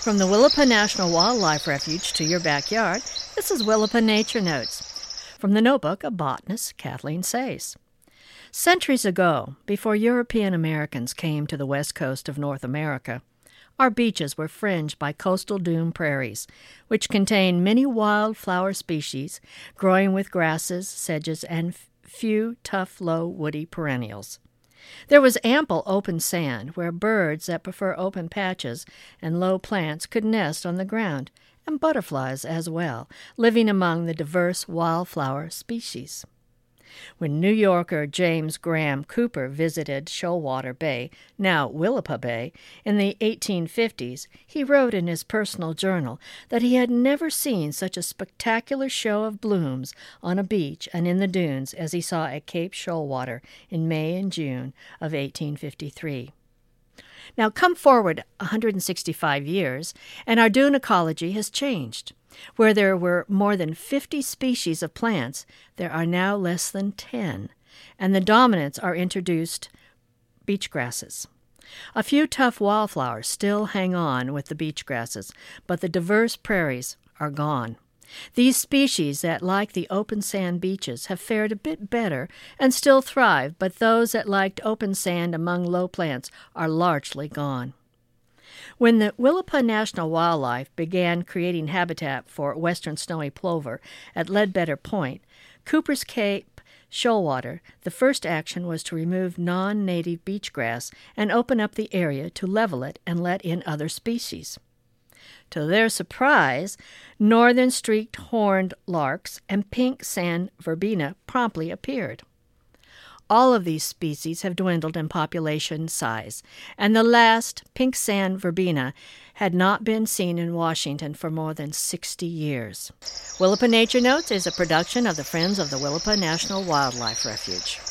From the Willapa National Wildlife Refuge to your backyard, this is Willapa Nature Notes. From the notebook of botanist Kathleen Sayce. Centuries ago, before European Americans came to the west coast of North America, our beaches were fringed by coastal dune prairies, which contained many wildflower species growing with grasses, sedges, and few tough, low, woody perennials. There was ample open sand where birds that prefer open patches and low plants could nest on the ground, and butterflies as well, living among the diverse wildflower species. When New Yorker James Graham Cooper visited Shoalwater Bay, now Willapa Bay, in the 1850s, he wrote in his personal journal that he had never seen such a spectacular show of blooms on a beach and in the dunes as he saw at Cape Shoalwater in May and June of 1853. Now come forward 165 years, and our dune ecology has changed. Where there were more than 50 species of plants, there are now less than 10, and the dominants are introduced beach grasses. A few tough wildflowers still hang on with the beach grasses, but the diverse prairies are gone. These species that like the open sand beaches have fared a bit better and still thrive, but those that liked open sand among low plants are largely gone. When the Willapa National Wildlife began creating habitat for western snowy plover at Ledbetter Point, Cooper's Cape Shoalwater, the first action was to remove non-native beach grass and open up the area to level it and let in other species. To their surprise, northern streaked horned larks and pink sand verbena promptly appeared. All of these species have dwindled in population size, and the last, pink sand verbena, had not been seen in Washington for more than 60 years. Willapa Nature Notes is a production of the Friends of the Willapa National Wildlife Refuge.